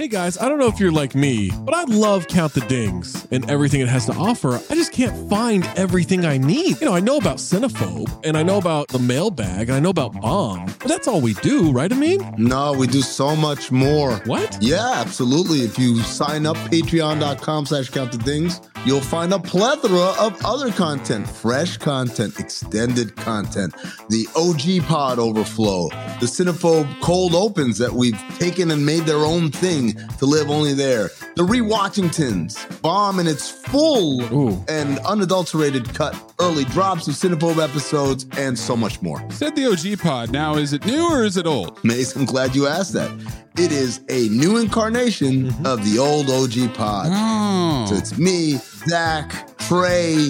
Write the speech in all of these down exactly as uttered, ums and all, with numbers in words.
Hey guys, I don't know if you're like me, but I love Count the Dings and everything it has to offer. I just can't find everything I need. You know, I know about Cinephobe, and I know about the mailbag, and I know about Bomb, but that's all we do, right, Amin? No, we do so much more. What? Yeah, absolutely. If you sign up, patreon.com slash count the dings, you'll find a plethora of other content, fresh content, extended content, the O G pod overflow, the Cinephobe cold opens that we've taken and made their own thing to live only there, the Rewatchingtons, Bomb in its full Ooh. and unadulterated cut, early drops of Cinephobe episodes, and so much more. Said the O G pod. Now, is it new or is it old? Mace, I'm glad you asked that. It is a new incarnation mm-hmm. of the old O G pod. Oh. So it's me, Zach, Trey,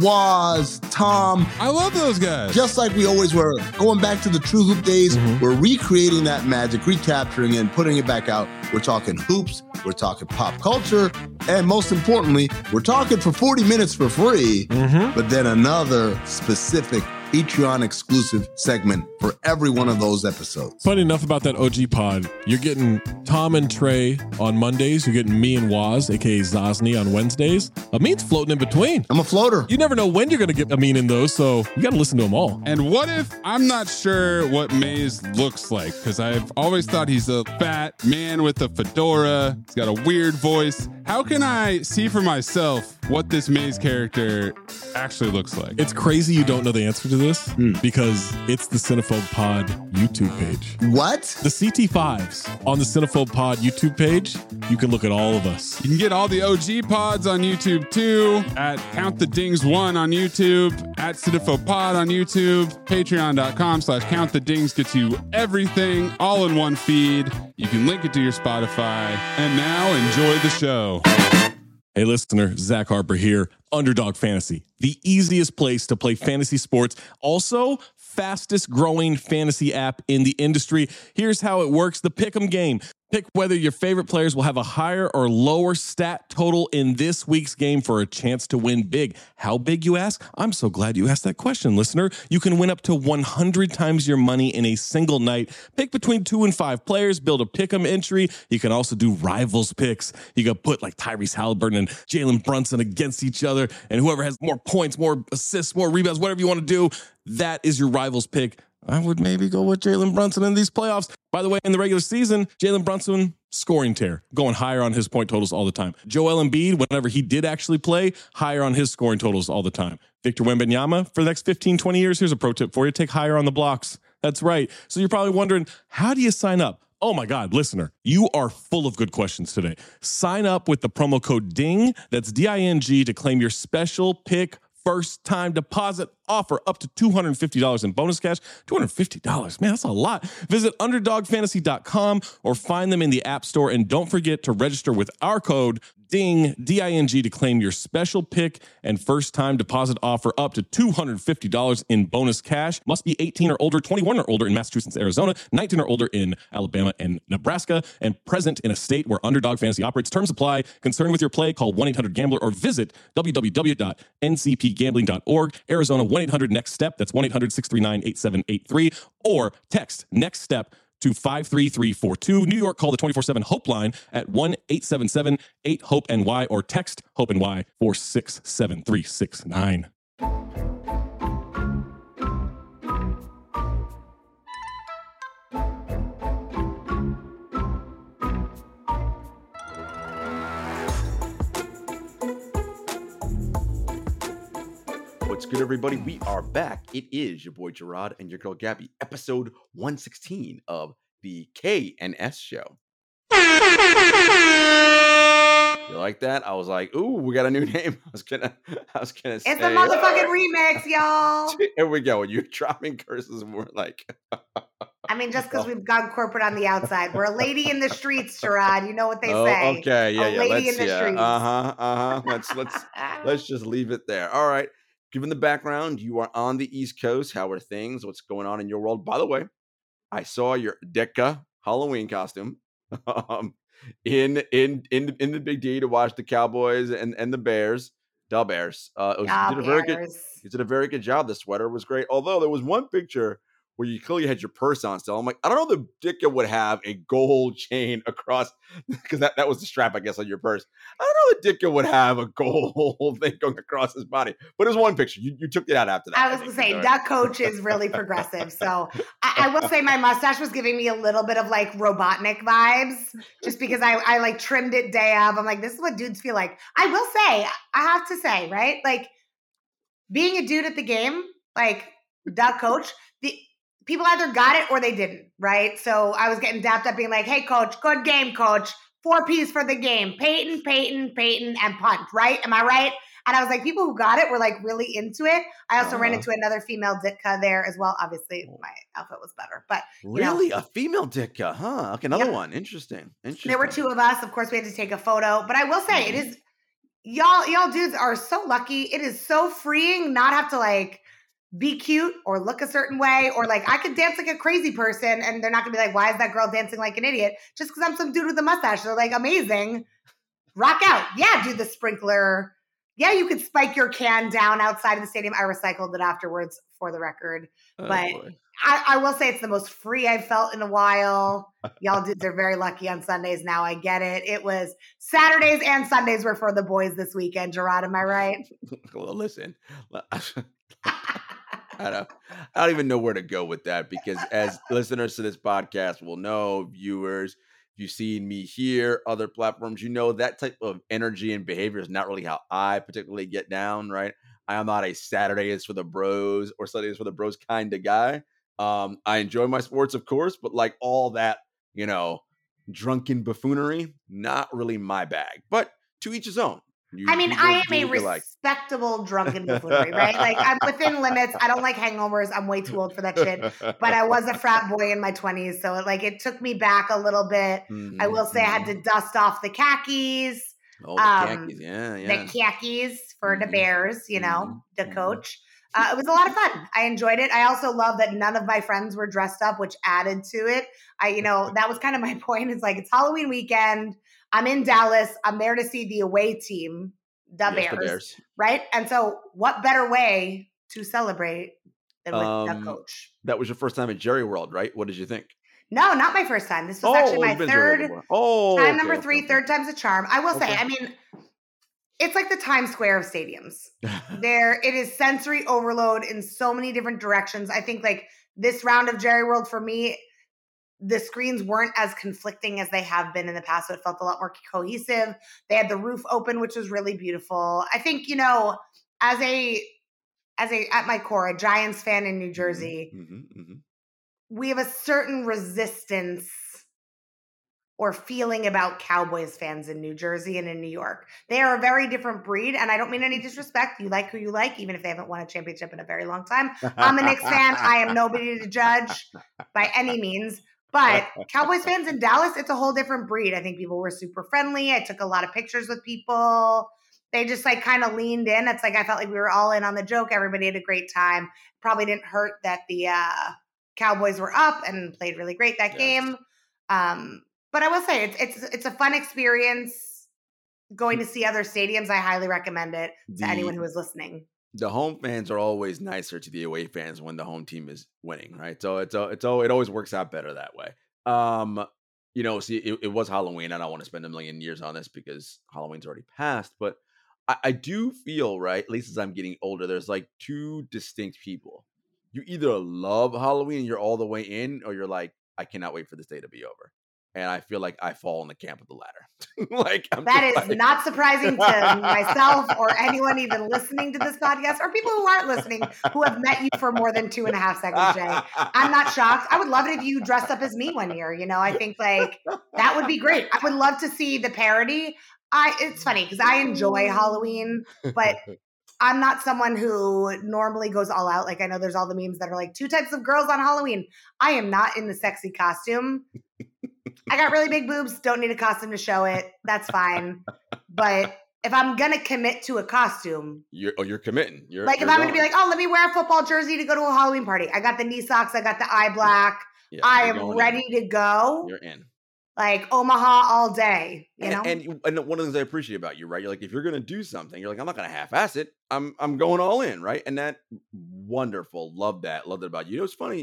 Waz, Tom. I love those guys. Just like we always were. Going back to the True Hoop days, mm-hmm. we're recreating that magic, recapturing it, and putting it back out. We're talking hoops, we're talking pop culture, and most importantly, we're talking for forty minutes for free, mm-hmm. but then another specific Patreon exclusive segment for every one of those episodes. Funny enough about that O G pod, you're getting Tom and Trey on Mondays. You're getting me and Waz, aka Zosny, on Wednesdays. Amin's floating in between. I'm a floater. You never know when you're going to get Amin in those, so you got to listen to them all. And what if I'm not sure what Maze looks like? Because I've always thought he's a fat man with a fedora. He's got a weird voice. How can I see for myself what this Maze character actually looks like? It's crazy you don't know the answer to this mm. because it's the Cinephobe Pod YouTube page. What? The C T fives on the Cinephobe Pod YouTube page. You can look at all of us. You can get all the O G pods on YouTube too, at Count the Dings one on YouTube, at Cinephobe Pod on YouTube, patreon.com slash Count the Dings gets you everything all in one feed. You can link it to your Spotify. And now enjoy the show. Hey listener, Zach Harper here. Underdog Fantasy, the easiest place to play fantasy sports. Also, fastest growing fantasy app in the industry. Here's how it works. The Pick'em game. Pick whether your favorite players will have a higher or lower stat total in this week's game for a chance to win big. How big, you ask? I'm so glad you asked that question, listener. You can win up to one hundred times your money in a single night. Pick between two and five players, build a pick'em entry. You can also do rivals picks. You can put like Tyrese Halliburton and Jalen Brunson against each other, and whoever has more points, more assists, more rebounds, whatever you want to do, that is your rivals pick. I would maybe go with Jalen Brunson in these playoffs. By the way, in the regular season, Jalen Brunson, scoring tear, going higher on his point totals all the time. Joel Embiid, whenever he did actually play, higher on his scoring totals all the time. Victor Wembanyama, for the next fifteen, twenty years, here's a pro tip for you. Take higher on the blocks. That's right. So you're probably wondering, how do you sign up? Oh my God, listener, you are full of good questions today. Sign up with the promo code DING, that's D I N G, to claim your special pick first time deposit offer up to two hundred fifty dollars in bonus cash. two hundred fifty dollars, man, that's a lot. Visit underdog fantasy dot com or find them in the App Store. And don't forget to register with our code DING, D I N G, to claim your special pick and first time deposit offer up to two hundred fifty dollars in bonus cash. Must be eighteen or older, twenty-one or older in Massachusetts, Arizona, nineteen or older in Alabama and Nebraska, and present in a state where Underdog Fantasy operates. Terms apply. Concerned with your play, call one eight hundred gambler or visit w w w dot n c p gambling dot org. Arizona, one eight hundred next step. That's one eight hundred six three nine eight seven eight three. Or text next step to five three three four two. New York, call the twenty-four seven HOPE line at one eight seven seven eight hope N Y or text HOPE-NY four six seven three six nine. What's good, everybody? We are back. It is your boy Gerard and your girl Gabby, episode one sixteen of the K and S show. You like that? I was like, ooh, we got a new name. I was gonna, I was gonna say. It's a motherfucking remix, y'all. Here we go. You're dropping curses and we're like. I mean, just because we've gone corporate on the outside. We're a lady in the streets, Gerard. You know what they oh, say. Okay, yeah, a yeah. lady Let's, in the yeah. streets. Uh-huh, uh-huh. Let's, let's, let's just leave it there. All right. Given the background, you are on the East Coast. How are things? What's going on in your world? By the way, I saw your Decca Halloween costume um, in in in in the Big D to watch the Cowboys and, and the Bears, the Bears. Uh, it was, Yeah, you did a very good. Bears. You did a very good job. The sweater was great. Although there was one picture where you clearly had your purse on still. I'm like, I don't know if Ditka would have a gold chain across, because that, that was the strap, I guess, on your purse. I don't know if Ditka would have a gold thing going across his body. But it was one picture. You, you took it out after that. I was going to say, Duck Coach is really progressive. So I, I will say my mustache was giving me a little bit of like Robotnik vibes, just because I, I like trimmed it day of. I'm like, this is what dudes feel like. I will say, I have to say, right? Like being a dude at the game, like Duck Coach, the people either got it or they didn't, right? So I was getting dapped up being like, hey, coach, good game, coach. Four P's for the game. Peyton, Peyton, Peyton, and punt, right? Am I right? And I was like, people who got it were like really into it. I also uh-huh. ran into another female Ditka there as well. Obviously, my outfit was better. But really? Know, a female Ditka, huh? Okay, another yeah. one. Interesting. Interesting. There were two of us. Of course, we had to take a photo. But I will say, mm-hmm. it is, y'all, y'all dudes are so lucky. It is so freeing not have to like, be cute or look a certain way, or like I could dance like a crazy person and they're not gonna be like, why is that girl dancing like an idiot? Just because I'm some dude with a mustache. They're like, amazing. Rock out. Yeah, do the sprinkler. Yeah, you could spike your can down outside of the stadium. I recycled it afterwards for the record. Oh, but I, I will say it's the most free I've felt in a while. Y'all dudes are very lucky on Sundays now. I get it. It was Saturdays and Sundays were for the boys this weekend, Gerard. Am I right? Well, listen. I don't, I don't even know where to go with that, because as listeners to this podcast will know, viewers, if you've seen me here, other platforms, you know that type of energy and behavior is not really how I particularly get down, right? I am not a Saturday is for the bros or Sunday is for the bros kind of guy. Um, I enjoy my sports, of course, but like all that, you know, drunken buffoonery, not really my bag, but to each his own. You, I mean, I am a respectable like. drunken buffoonery, right? Like I'm within limits. I don't like hangovers. I'm way too old for that shit. But I was a frat boy in my twenties. So it, like it took me back a little bit. Mm-hmm. I will say I had to dust off the khakis. Oh, the um, khakis. Yeah, yeah. The khakis for mm-hmm. the Bears, you know, mm-hmm. the coach. Uh, it was a lot of fun. I enjoyed it. I also love that none of my friends were dressed up, which added to it. I, you know, that was kind of my point. It's like, it's Halloween weekend. I'm in Dallas. I'm there to see the away team, the, yes, Bears, the Bears, right? And so what better way to celebrate than with um, the coach? That was your first time at Jerry World, right? What did you think? No, not my first time. This was oh, actually my third oh, time, okay, number okay, three, okay. third time's a charm. I will okay. say, I mean, it's like the Times Square of stadiums. There, it is sensory overload in so many different directions. I think like this round of Jerry World for me, the screens weren't as conflicting as they have been in the past, so it felt a lot more cohesive. They had the roof open, which was really beautiful. I think, you know, as a, as a, at my core, a Giants fan in New Jersey, mm-hmm, mm-hmm. we have a certain resistance or feeling about Cowboys fans in New Jersey and in New York. They are a very different breed, and I don't mean any disrespect. You like who you like, even if they haven't won a championship in a very long time. I'm a Knicks fan. I am nobody to judge by any means. But Cowboys fans in Dallas, it's a whole different breed. I think people were super friendly. I took a lot of pictures with people. They just like kind of leaned in. It's like I felt like we were all in on the joke. Everybody had a great time. Probably didn't hurt that the uh, Cowboys were up and played really great that yes. game. Um, but I will say it's it's it's a fun experience. Going to see other stadiums, I highly recommend it to the, anyone who is listening. The home fans are always nicer to the away fans when the home team is winning, right? So it's it's it always works out better that way. Um, you know, see, it, it was Halloween. I don't want to spend a million years on this because Halloween's already passed, but I, I do feel, right, at least as I'm getting older, there's like two distinct people. You either love Halloween and you're all the way in, or you're like, I cannot wait for this day to be over. And I feel like I fall in the camp of the latter. like I'm That is like... not surprising to myself or anyone even listening to this podcast, or people who aren't listening who have met you for more than two and a half seconds, Jay. I'm not shocked. I would love it if you dressed up as me one year. You know, I think like that would be great. I would love to see the parody. I it's funny because I enjoy Halloween, but I'm not someone who normally goes all out. Like I know there's all the memes that are like two types of girls on Halloween. I am not in the sexy costume. I got really big boobs. Don't need a costume to show it. That's fine. But if I'm going to commit to a costume. You're, oh, you're committing. You're, like you're if I'm going to be like, oh, let me wear a football jersey to go to a Halloween party. I got the knee socks. I got the eye black. Yeah, I am ready in. to go. You're in. Like Omaha all day, you know? And, and, and one of the things I appreciate about you, right? You're like, if you're going to do something, you're like, I'm not going to half-ass it. I'm I'm going all in, right? And that, wonderful. Love that. Love that about you. You know, it's funny.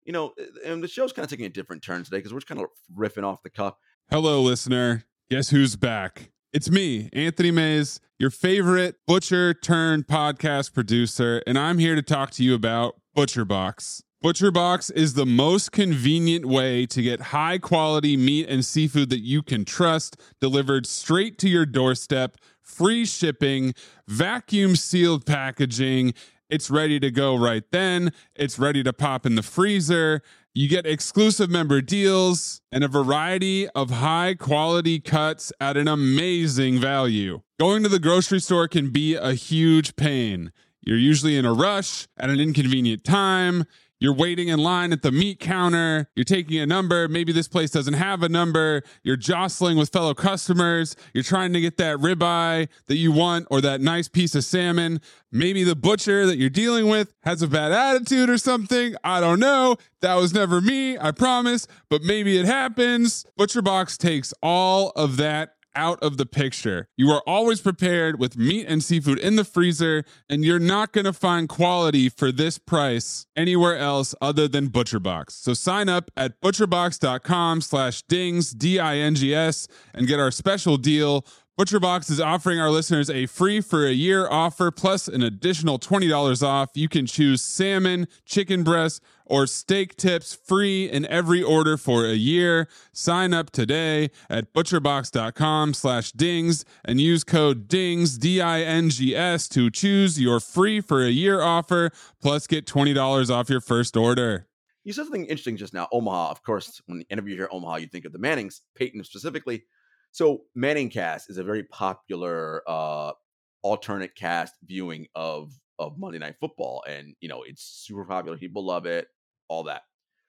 you know, and the show's kind of taking a different turn today because we're just kind of riffing off the cuff. Hello, listener. Guess who's back? It's me, Anthony Mays, your favorite butcher turned podcast producer, and I'm here to talk to you about ButcherBox. ButcherBox is the most convenient way to get high quality meat and seafood that you can trust delivered straight to your doorstep, free shipping, vacuum sealed packaging. It's ready to go right then. It's ready to pop in the freezer. You get exclusive member deals and a variety of high quality cuts at an amazing value. Going to the grocery store can be a huge pain. You're usually in a rush at an inconvenient time. You're waiting in line at the meat counter. You're taking a number. Maybe this place doesn't have a number. You're jostling with fellow customers. You're trying to get that ribeye that you want or that nice piece of salmon. Maybe the butcher that you're dealing with has a bad attitude or something. I don't know. That was never me, I promise. But maybe it happens. ButcherBox takes all of that out of the picture. You are always prepared with meat and seafood in the freezer, and you're not going to find quality for this price anywhere else other than ButcherBox. So sign up at butcherbox.com slash dings, D I N G S, and get our special deal. ButcherBox is offering our listeners a free for a year offer plus an additional twenty dollars off. You can choose salmon, chicken breast, or steak tips free in every order for a year. Sign up today at butcherbox.com slash dings and use code DINGS, D I N G S, to choose your free for a year offer plus get twenty dollars off your first order. You said something interesting just now. Omaha, of course, when whenever you hear Omaha, you think of the Mannings, Peyton specifically. So Manning Cast is a very popular uh, alternate cast viewing of of Monday Night Football, and you know it's super popular. People love it, all that.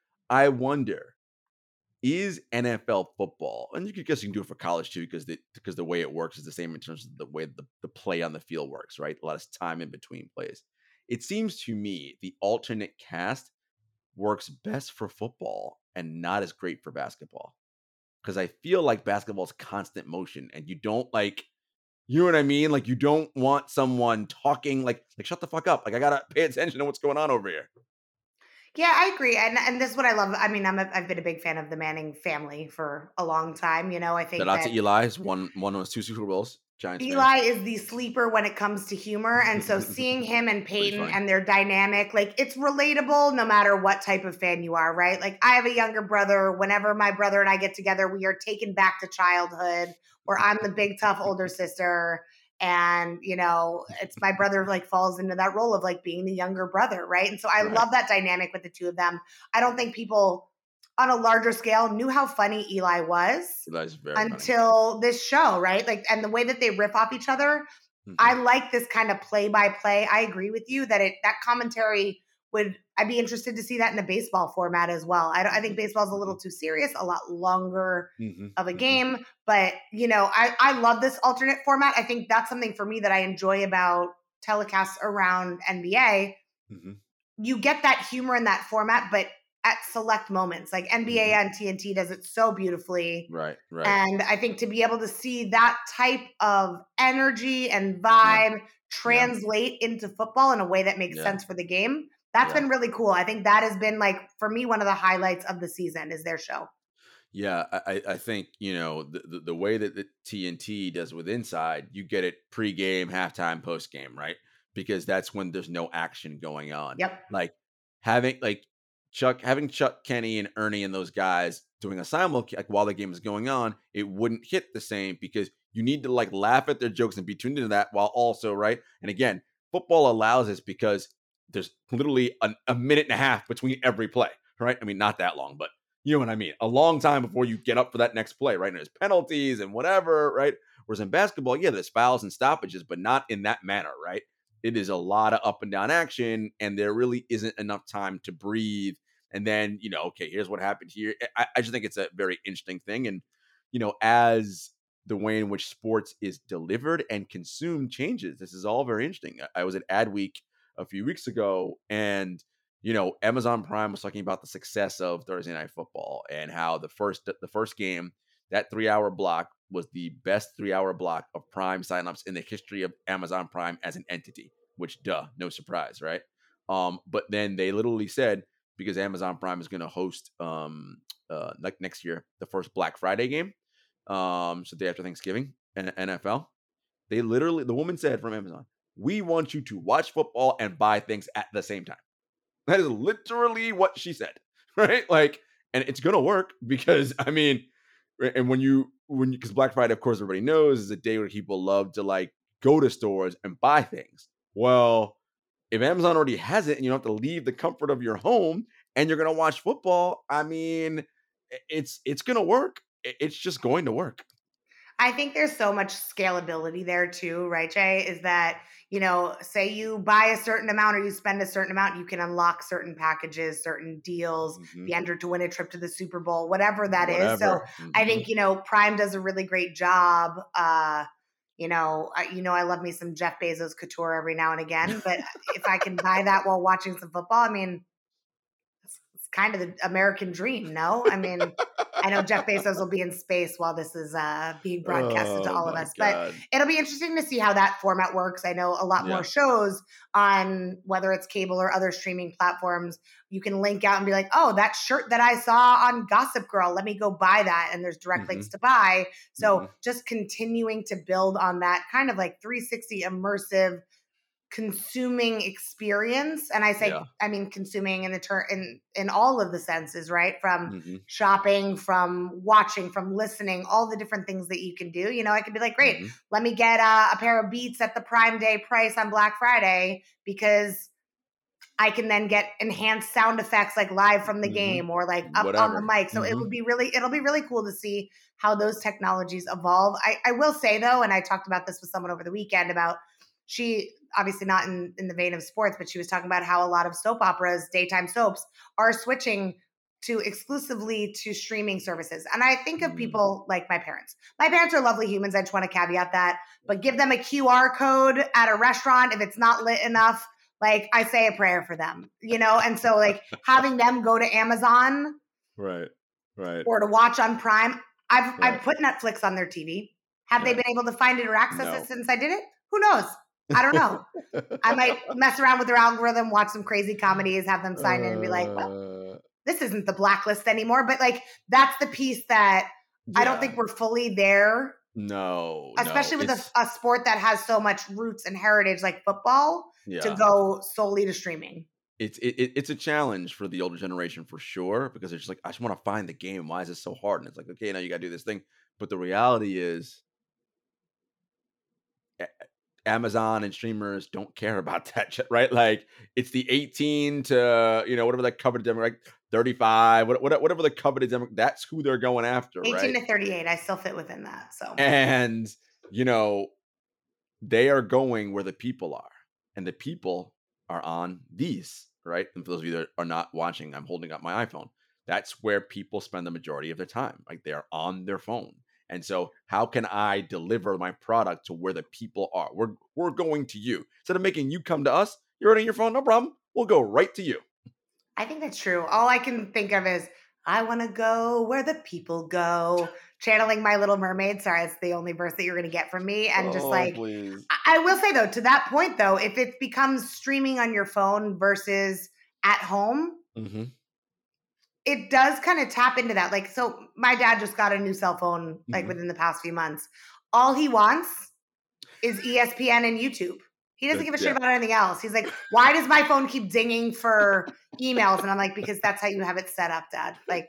I wonder, is N F L football, and you could guess you can do it for college too, because the because the way it works is the same in terms of the way the, the play on the field works, right? A lot of time in between plays. It seems to me the alternate cast works best for football and not as great for basketball. Because I feel like basketball is constant motion, and you don't like, you know what I mean? Like you don't want someone talking like, like shut the fuck up. Like I gotta pay attention to what's going on over here. Yeah, I agree, and and this is what I love. I mean, I'm a, I've been a big fan of the Manning family for a long time. You know, I think Shout out that to Eli's one one of two Super Bowls. Giants Eli fans. is the sleeper when it comes to humor, and so seeing him and Peyton funny. and their dynamic, like it's relatable no matter what type of fan you are, right? Like I have a younger brother. Whenever my brother and I get together, we are taken back to childhood where I'm the big tough older sister, and you know, it's my brother like falls into that role of like being the younger brother, right? And so I Right. love that dynamic with the two of them. I don't think people on a larger scale knew how funny Eli was Eli's very funny. until this show, right? Like, and the way that they riff off each other, Mhm. I like this kind of play by play. I agree with you that it that commentary would. I'd be interested to see that in the baseball format as well. I, don't, I think baseball is a little too serious, a lot longer Mhm. of a Mhm. game, but you know, I I love this alternate format. I think that's something for me that I enjoy about telecasts around N B A. Mhm. You get that humor in that format, but at select moments, like N B A Mhm. on T N T does it so beautifully. Right. Right. And I think to be able to see that type of energy and vibe translate into football in a way that makes Yeah. sense for the game, that's Yeah. been really cool. I think that has been like, for me, one of the highlights of the season is their show. Yeah, I, I- I think, you know, the, the, the way that the T N T does with Inside, you get it pregame, halftime, postgame, right? Because that's when there's no action going on. Yep. Like having like Chuck, having Chuck Kenny and Ernie and those guys doing a simul like while the game is going on, it wouldn't hit the same because you need to like laugh at their jokes and be tuned into that while also, right? And again, football allows this because there's literally a, a minute and a half between every play, right? I mean, not that long, but you know what I mean? A long time before you get up for that next play, right? And there's penalties and whatever, right? Whereas in basketball, yeah, there's fouls and stoppages, but not in that manner, right? It is a lot of up and down action, and there really isn't enough time to breathe. And then, you know, okay, here's what happened here. I, I just think it's a very interesting thing. And, you know, as the way in which sports is delivered and consumed changes, this is all very interesting. I, I was at Adweek a few weeks ago, and you know, Amazon Prime was talking about the success of Thursday Night Football and how the first the first game, that three-hour block, was the best three-hour block of Prime signups in the history of Amazon Prime as an entity, which, duh, no surprise, right? Um, but then they literally said because Amazon Prime is going to host um uh like next year the first Black Friday game, um so day after Thanksgiving, and N F L. They literally, the woman said from Amazon, we want you to watch football and buy things at the same time. That is literally what she said, right? Like, and it's gonna work because I mean, and when you when you because Black Friday, of course, everybody knows is a day where people love to like go to stores and buy things. Well, if Amazon already has it and you don't have to leave the comfort of your home and you're gonna watch football, I mean, it's it's gonna work. It's just going to work. I think there's so much scalability there too, right, Jay? Is that, you know, say you buy a certain amount or you spend a certain amount, you can unlock certain packages, certain deals, Mm-hmm. be entered to win a trip to the Super Bowl, whatever that Whatever. is. So Mm-hmm. I think, you know, Prime does a really great job. Uh, you know, I, you know, I love me some Jeff Bezos couture every now and again, but if I can buy that while watching some football, I mean, it's, it's kind of the American dream, no? I mean, I know Jeff Bezos will be in space while this is uh, being broadcasted to Oh, all of my us, God. but it'll be interesting to see how that format works. I know a lot Yeah. more shows on whether it's cable or other streaming platforms. You can link out and be like, oh, that shirt that I saw on Gossip Girl, let me go buy that. And there's direct Mhm. links to buy. So Mhm. just continuing to build on that kind of like three sixty immersive consuming experience. And I say, Yeah. I mean, consuming in the ter- in, in all of the senses, right? From Mhm. shopping, from watching, from listening, all the different things that you can do. You know, I could be like, great, Mhm. let me get uh, a pair of Beats at the Prime Day price on Black Friday because I can then get enhanced sound effects like live from the Mhm. game or like up Whatever. on the mic. So it Mhm. would be really, it'll be really cool to see how those technologies evolve. I, I will say though, and I talked about this with someone over the weekend about she obviously not in, in the vein of sports, but she was talking about how a lot of soap operas, daytime soaps are switching to exclusively to streaming services. And I think of Mm. people like my parents. My parents are lovely humans. I just want to caveat that, but give them a Q R code at a restaurant. If it's not lit enough, like I say a prayer for them, you know? And so like having them go to Amazon Right. Right. or to watch on Prime, I've, Right. I've put Netflix on their T V. Have they Yeah. been able to find it or access No. it since I did it? Who knows? I don't know. I might mess around with their algorithm, watch some crazy comedies, have them sign in and be like, well, Uh, this isn't the blacklist anymore. But like, that's the piece that I don't yeah. think we're fully there, No. especially no. with It's- a, a sport that has so much roots and heritage like football yeah. to go solely to streaming. It's it, it- it's a challenge for the older generation for sure because they're just like, I just want to find the game. Why is it so hard? And it's like, okay, now you got to do this thing. But the reality is, A- Amazon and streamers don't care about that shit, right? Like it's the eighteen to, you know, whatever the coveted demographic, thirty-five, what- what- whatever the coveted demographic, that's who they're going after, eighteen right? to thirty-eight, I still fit within that. So And, you know, they are going where the people are, and the people are on these, right? And for those of you that are not watching, I'm holding up my iPhone. That's where people spend the majority of their time. Like they are on their phone. And so how can I deliver my product to where the people are? We're we're going to you. Instead of making you come to us, you're already on your phone, no problem. We'll go right to you. I think that's true. All I can think of is I want to go where the people go. Channeling My Little Mermaid. Sorry, it's the only verse that you're going to get from me. And just Oh, like, please. I, I will say though, to that point though, if it becomes streaming on your phone versus at home, Mm-hmm. it does kind of tap into that. Like, so my dad just got a new cell phone like Mhm. within the past few months. All he wants is E S P N and YouTube. He doesn't Uh, give a shit yeah. about anything else. He's like, why does my phone keep dinging for emails? And I'm like, because that's how you have it set up, Dad. Like,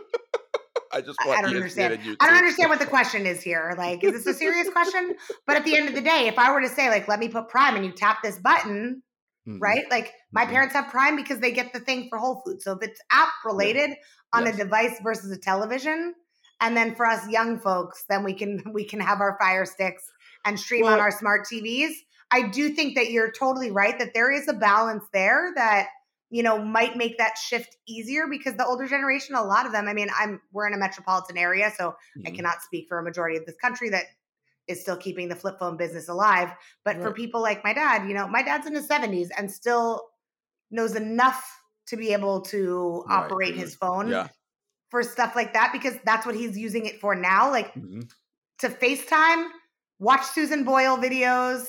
I just I, want I don't E S P N understand. and YouTube. I don't understand what the question is here. Like, is this a serious question? But at the end of the day, if I were to say, like, let me put Prime and you tap this button, Mhm. right? Like my Mhm. parents have Prime because they get the thing for Whole Foods. So if it's app related on Yes. a device versus a television, and then for us young folks, then we can we can have our Fire Sticks and stream on Well- our smart T Vs. I do think that you're totally right that there is a balance there that, you know, might make that shift easier because the older generation, a lot of them, I mean, I'm we're in a metropolitan area, so I Mhm. cannot speak for a majority of this country that is still keeping the flip phone business alive. But for Right. people like my dad, you know, my dad's in his seventies and still knows enough to be able to Right. operate his phone Yeah. for stuff like that because that's what he's using it for now. Like Mhm. to FaceTime, watch Susan Boyle videos,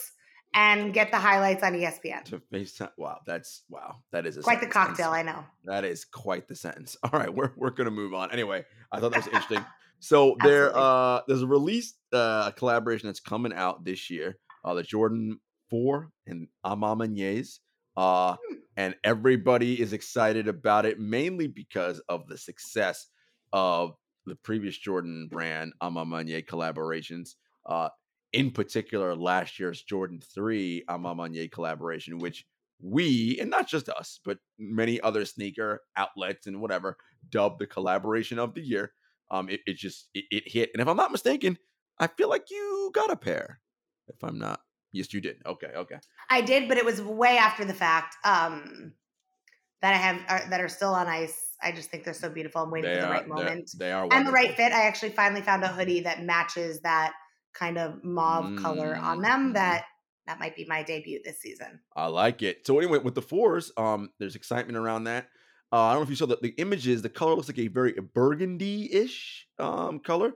and get the highlights on E S P N. To FaceTime. Wow, that's wow. That is a Quite the sentence. cocktail, I know. That is quite the sentence. All right, we're we're gonna move on. Anyway, I thought that was interesting. So there, uh, there's a release, uh, collaboration that's coming out this year. Uh, the Jordan four and A Ma Manier's. Uh, and everybody is excited about it, mainly because of the success of the previous Jordan brand A Ma Manier collaborations. Uh, in particular, last year's Jordan three A Ma Manier collaboration, which we, and not just us, but many other sneaker outlets and whatever, dubbed the collaboration of the year. Um, it, it just, it, it hit. And if I'm not mistaken, I feel like you got a pair. If I'm not, yes, you did. Okay, okay. I did, but it was way after the fact. Um, that I have are, that are still on ice. I just think they're so beautiful. I'm waiting They for the are, right moment. They are and the right wonderful. fit. I actually finally found a hoodie that matches that kind of mauve Mm, color on them. mhm. That that might be my debut this season. I like it. So anyway, with the fours, um, there's excitement around that. Uh, I don't know if you saw the, the images. The color looks like a very burgundy-ish um, color,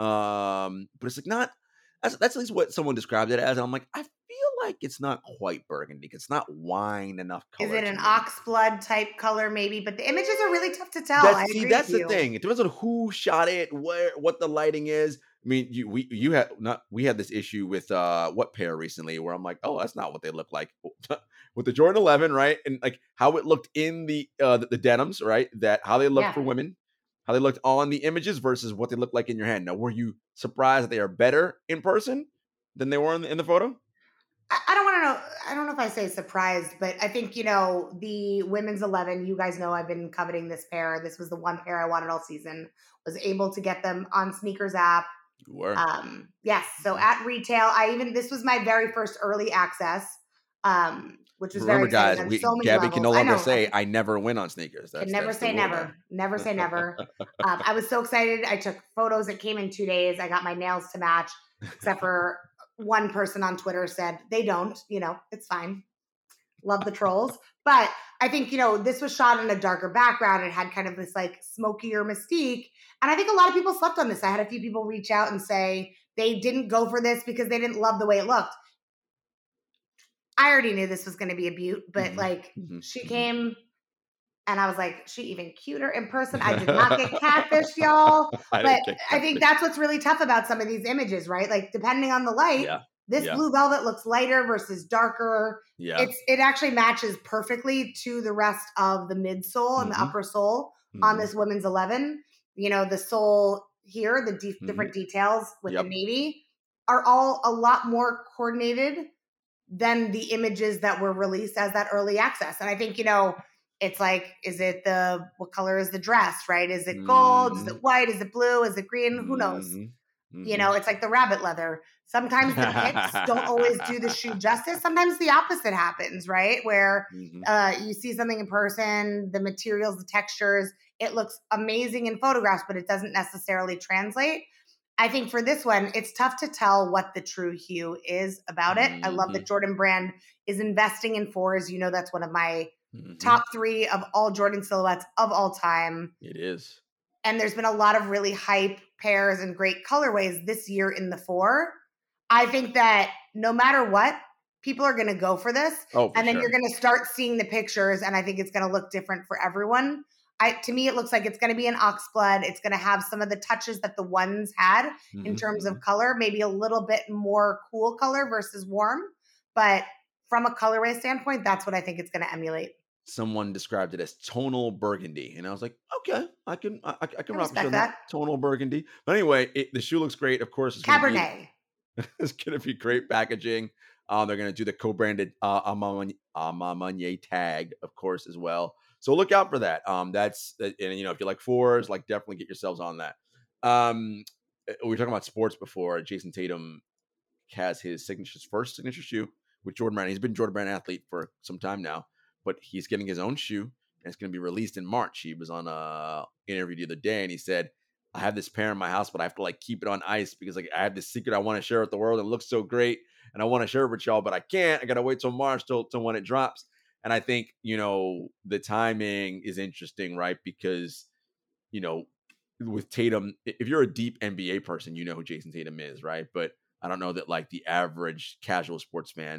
um, but it's like not. That's that's at least what someone described it as. And I'm like, I feel like it's not quite burgundy. It's not wine enough color. Is it to an me. oxblood type color, maybe? But the images are really tough to tell. That's, I see, agree that's with the you. thing. It depends on who shot it, where, what the lighting is. I mean, you we you had not we had this issue with uh what pair recently where I'm like, oh, that's not what they look like with the Jordan eleven, right? And like how it looked in the uh the, the denims, right? That how they look Yeah. for women, how they looked on the images versus what they look like in your hand. Now, were you surprised that they are better in person than they were in the, in the photo? I I don't want to know. I don't know if I say surprised, but I think, you know, the women's eleven, you guys know I've been coveting this pair. This was the one pair I wanted all season. Was able to get them on Sneakers app. You were. Um, yes. So at retail, I even, this was my very first early access, um, which was Remember, very exciting guys, on we, so many Gabby levels. can no I longer know, say I I never win on sneakers. That's, can never that's the say rule never, now. never say never. Um, I was so excited. I took photos. It came in two days. I got my nails to match, except for one person on Twitter said they don't, you know, it's fine. Love the trolls. But I think, you know, this was shot in a darker background. It had kind of this like smokier mystique. And I think a lot of people slept on this. I had a few people reach out and say they didn't go for this because they didn't love the way it looked. I already knew this was going to be a beaut, but Mhm, like mhm, she mhm. came and I was like, she even cuter in person. I did not get catfish, y'all. I But didn't get I think catfish. that's what's really tough about some of these images, right? Like depending on the light, Yeah, this yeah. blue velvet looks lighter versus darker. Yeah. It's it actually matches perfectly to the rest of the midsole and the Mhm. upper sole on Mhm. this women's eleven. You know, the sole here, the de- Mhm. different details with Yep. the navy are all a lot more coordinated than the images that were released as that early access. And I think, you know, it's like, is it the, what color is the dress, right? Is it gold? Is Mhm. it white? Is it blue? Is it green? Who knows? Mhm. You know, Mhm. it's like the rabbit leather. Sometimes the pics don't always do the shoe justice. Sometimes the opposite happens, right? Where Mhm. uh, you see something in person, the materials, the textures, it looks amazing in photographs, but it doesn't necessarily translate. I think for this one, it's tough to tell what the true hue is about it. I love that Mhm. Jordan Brand is investing in fours. You know, that's one of my Mhm. top three of all Jordan silhouettes of all time. It is. And there's been a lot of really hype pairs and great colorways this year in the four. I think that no matter what, people are going to go for this. Oh, for and then sure. you're going to start seeing the pictures, and I think it's going to look different for everyone. I, to me, it looks like it's going to be an oxblood. It's going to have some of the touches that the ones had in Mhm. terms of color, maybe a little bit more cool color versus warm. But from a colorway standpoint, that's what I think it's going to emulate. Someone described it as tonal burgundy, and I was like, okay, I can, I, I can I rock with respect you on that. that. Tonal burgundy. But anyway, it, the shoe looks great. Of course, it's gonna be Cabernet. it's going to be great packaging. Um, they're going to do the co-branded uh, A Ma Manier- A Ma Manier tag, of course, as well. So look out for that. Um, that's and you know if you like fours, like definitely get yourselves on that. Um, we were talking about sports before. Jason Tatum has his signature, his first signature shoe with Jordan Brand. He's been a Jordan Brand athlete for some time now, but he's getting his own shoe, and it's going to be released in March. He was on a interview the other day, and he said, I have this pair in my house, but I have to like keep it on ice because like I have this secret I want to share with the world. It looks so great, and I want to share it with y'all, but I can't. I gotta wait till March till, till when it drops. And I think, you know, the timing is interesting, right? Because, you know, with Tatum, if you're a deep N B A person, you know who Jason Tatum is, right? But I don't know that like the average casual sports fan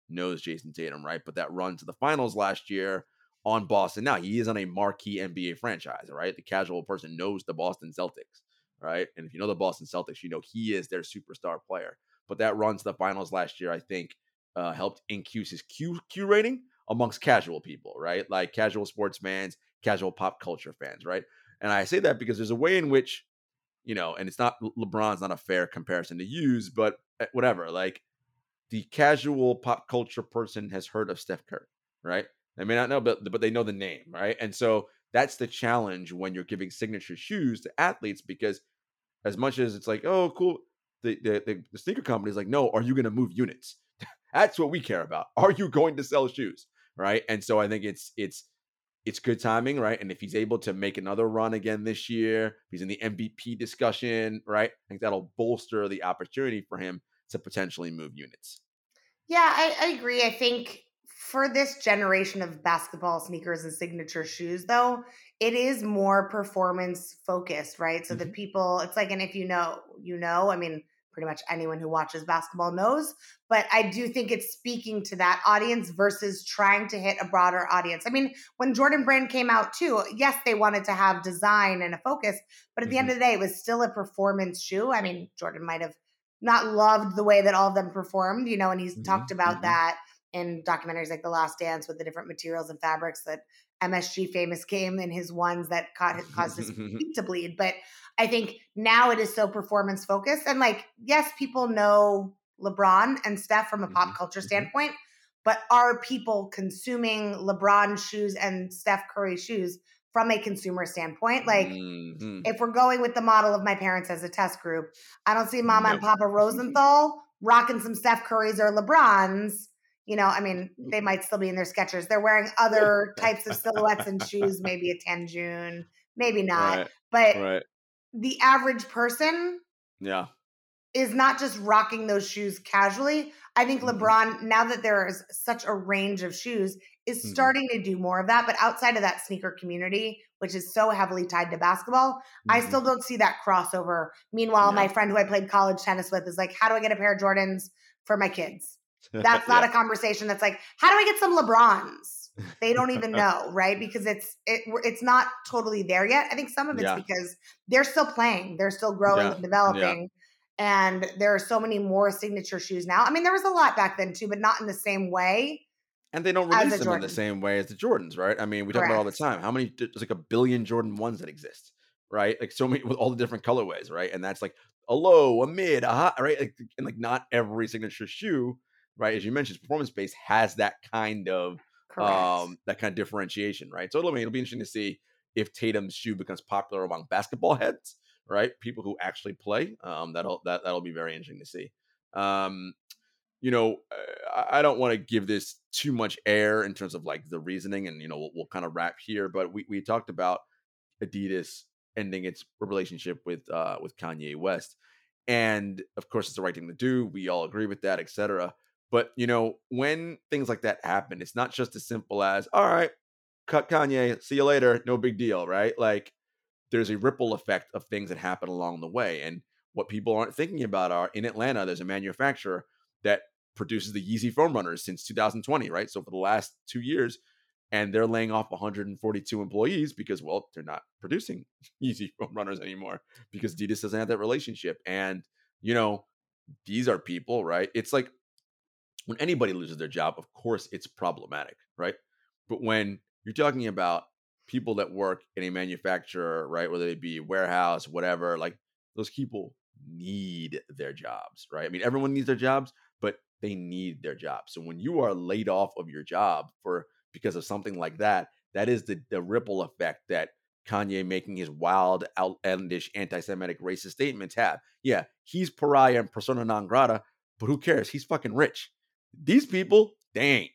knows Jason Tatum, right? But that run to the finals last year on Boston. Now, he is on a marquee N B A franchise, right? The casual person knows the Boston Celtics, right? And if you know the Boston Celtics, you know he is their superstar player. But that run to the finals last year, I think, uh, helped increase his Q, Q rating amongst casual people, right? Like casual sports fans, casual pop culture fans, right? And I say that because there's a way in which, you know, and it's not, LeBron's not a fair comparison to use, but whatever, like the casual pop culture person has heard of Steph Curry, right? They may not know, but, but they know the name, right? And so that's the challenge when you're giving signature shoes to athletes, because as much as it's like, oh, cool, the, the, the sneaker company is like, no, are you going to move units? That's what we care about. Are you going to sell shoes, right? And so I think it's it's it's good timing, right? And if he's able to make another run again this year, if he's in the M V P discussion, right? I think that'll bolster the opportunity for him to potentially move units. Yeah, I, I agree. I think for this generation of basketball sneakers and signature shoes, though, it is more performance focused, right? So mm-hmm. the people, it's like, and if you know, you know, I mean, pretty much anyone who watches basketball knows, but I do think it's speaking to that audience versus trying to hit a broader audience. I mean, when Jordan Brand came out too, yes, they wanted to have design and a focus, but at the mm-hmm. end of the day, it was still a performance shoe. I mean, Jordan might have not loved the way that all of them performed, you know, and he's mm-hmm. talked about mm-hmm. that in documentaries like The Last Dance with the different materials and fabrics that M S G Famous came in his ones that caused his feet to bleed. But I think now it is so performance focused. And like, yes, people know LeBron and Steph from a mm-hmm. pop culture standpoint, but are people consuming LeBron shoes and Steph Curry shoes from a consumer standpoint? Like mm-hmm. if we're going with the model of my parents as a test group, I don't see Mama nope. and Papa Rosenthal rocking some Steph Currys or LeBrons. You know, I mean, they might still be in their Skechers. They're wearing other types of silhouettes and shoes, maybe a Tanjun, maybe not. Right. But right. the average person yeah. is not just rocking those shoes casually. I think mm-hmm. LeBron, now that there is such a range of shoes, is mm-hmm. starting to do more of that. But outside of that sneaker community, which is so heavily tied to basketball, mm-hmm. I still don't see that crossover. Meanwhile, no. my friend who I played college tennis with is like, how do I get a pair of Jordans for my kids? That's not yeah. a conversation that's like, how do I get some LeBrons? They don't even know, right? Because it's it, it's not totally there yet. I think some of it's yeah. because they're still playing. They're still growing yeah. and developing. Yeah. And there are so many more signature shoes now. I mean, there was a lot back then too, but not in the same way. And they don't release them Jordan. in the same way as the Jordans, right? I mean, we talk Correct. about all the time. How many, there's like a billion Jordan ones that exist, right? Like so many with all the different colorways, right? And that's like a low, a mid, a high, right? Like, and like not every signature shoe, right, as you mentioned, performance based has that kind of Correct. um that kind of differentiation, right? So it'll, I mean, it'll be interesting to see if Tatum's shoe becomes popular among basketball heads, right? People who actually play. Um, that'll that that'll be very interesting to see. Um, you know, I, I don't want to give this too much air in terms of like the reasoning, and you know, we'll, we'll kind of wrap here. But we we talked about Adidas ending its relationship with uh with Kanye West, and of course, it's the right thing to do. We all agree with that, et cetera. But, you know, when things like that happen, it's not just as simple as, all right, cut Kanye, see you later, no big deal, right? Like, there's a ripple effect of things that happen along the way. And what people aren't thinking about are, in Atlanta, there's a manufacturer that produces the Yeezy foam runners since two thousand twenty, right? So for the last two years, and they're laying off one hundred forty-two employees because, well, they're not producing Yeezy foam runners anymore because Adidas doesn't have that relationship. And, you know, these are people, right? It's like, when anybody loses their job, of course, it's problematic, right? But when you're talking about people that work in a manufacturer, right, whether they be warehouse, whatever, like those people need their jobs, right? I mean, everyone needs their jobs, but they need their jobs. So when you are laid off of your job for because of something like that, that is the, the ripple effect that Kanye making his wild, outlandish, anti-Semitic, racist statements have. Yeah, he's pariah and persona non grata, but who cares? He's fucking rich. These people, dang.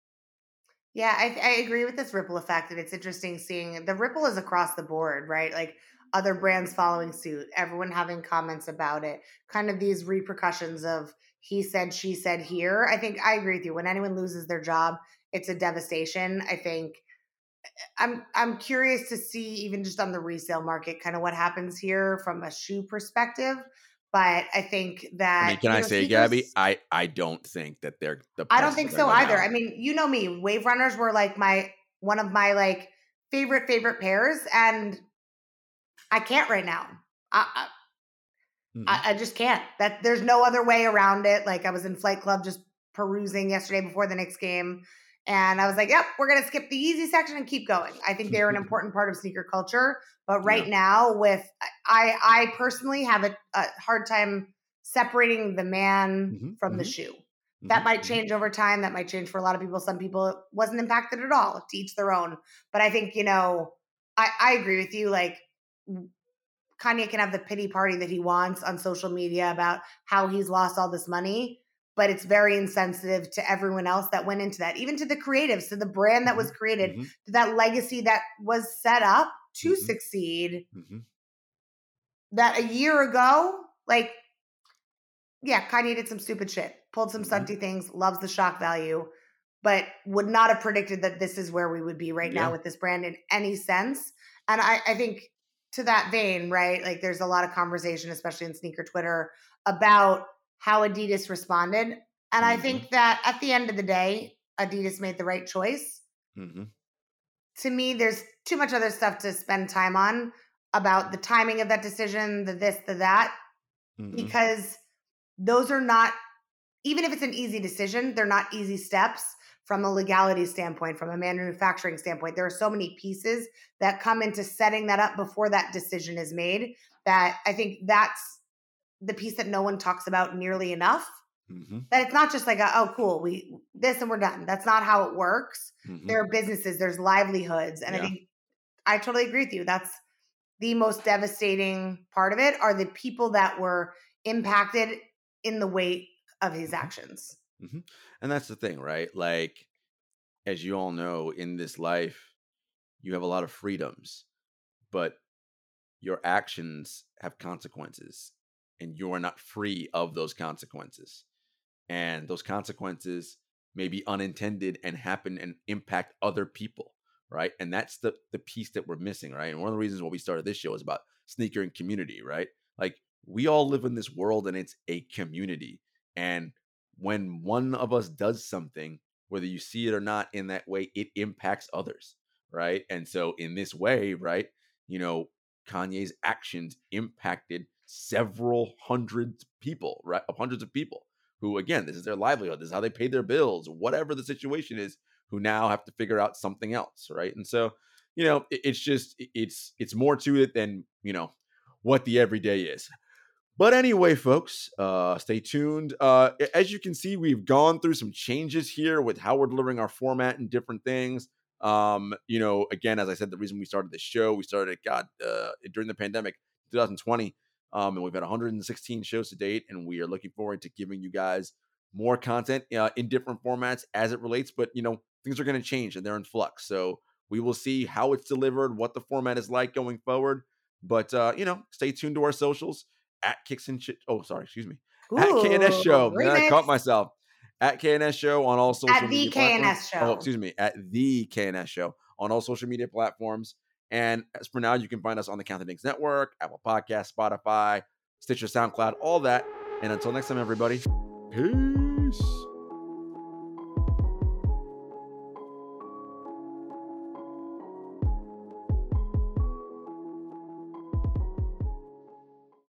Yeah, I, I agree with this ripple effect. And it's interesting seeing the ripple is across the board, right? Like other brands following suit, everyone having comments about it, kind of these repercussions of he said, she said here. I think I agree with you. When anyone loses their job, it's a devastation. I think I'm I'm curious to see, even just on the resale market, kind of what happens here from a shoe perspective. But I think that I mean, can I you know, say, sneakers, Gabby? I I don't think that they're the. I don't think prices so are going either. down. I mean, you know me, Wave Runners were like my one of my like favorite favorite pairs, and I can't right now. I I, Mhm. I I just can't. That there's no other way around it. Like I was in Flight Club just perusing yesterday before the Knicks game, and I was like, "Yep, we're gonna skip the easy section and keep going." I think they're an important part of sneaker culture, but right Yeah. now, with I I personally have a, a hard time separating the man Mhm, from the mhm, shoe. That mhm, might mhm. change over time. That might change for a lot of people. Some people it wasn't impacted at all. To each their own. But I think you know, I I agree with you. Like Kanye can have the pity party that he wants on social media about how he's lost all this money, but it's very insensitive to everyone else that went into that, even to the creatives, to the brand that was Mhm, created, mhm, to that legacy that was set up to Mhm. succeed. mhm. That a year ago, like, yeah, Kanye did some stupid shit, pulled some Mhm. stunty things, loves the shock value, but would not have predicted that this is where we would be right Yeah. now with this brand in any sense. And I, I think to that vein, right, like there's a lot of conversation, especially in sneaker Twitter, about how Adidas responded. And I Mhm. think that at the end of the day, Adidas made the right choice. Mhm. To me, there's too much other stuff to spend time on about the timing of that decision, the this, the that, Mhm. because those are not, even if it's an easy decision, they're not easy steps from a legality standpoint, from a manufacturing standpoint. There are so many pieces that come into setting that up before that decision is made that I think that's the piece that no one talks about nearly enough. Mhm. That it's not just like, a, oh, cool, we this and we're done. That's not how it works. Mhm. There are businesses, there's livelihoods. And I Yeah. think I totally agree with you. That's the most devastating part of it are the people that were impacted in the wake of his actions. Mhm. And that's the thing, right? Like, as you all know, in this life, you have a lot of freedoms, but your actions have consequences, and you are not free of those consequences. And those consequences may be unintended and happen and impact other people, right? And that's the the piece that we're missing, right? And one of the reasons why we started this show is about sneaker and community, right? Like we all live in this world and it's a community. And when one of us does something, whether you see it or not in that way, it impacts others, right? And so in this way, right, you know, Kanye's actions impacted several hundred people, right? Of hundreds of people who, again, this is their livelihood. This is how they pay their bills, whatever the situation is, who now have to figure out something else, right? And so, you know, it, it's just it- it's it's more to it than you know what the everyday is. But anyway, folks, uh, stay tuned. Uh, a- as you can see, we've gone through some changes here with how we're delivering our format and different things. Um, you know, again, as I said, the reason we started this show, we started, God, uh, during the pandemic, twenty twenty, um, and we've had one hundred sixteen shows to date, and we are looking forward to giving you guys more content uh, in different formats as it relates. But you know, things are going to change and they're in flux, so we will see how it's delivered, what the format is like going forward. But uh, you know, stay tuned to our socials at Kicks and Shit. Oh, sorry, excuse me. At K N S Ooh, Show. Man, I remix. caught myself. At K N S Show on all social At the media K N platforms. S Show. Oh, excuse me. At the K N S Show on all social media platforms. And as for now, you can find us on the Count the Dinks Network, Apple Podcasts, Spotify, Stitcher, SoundCloud, all that. And until next time, everybody, peace.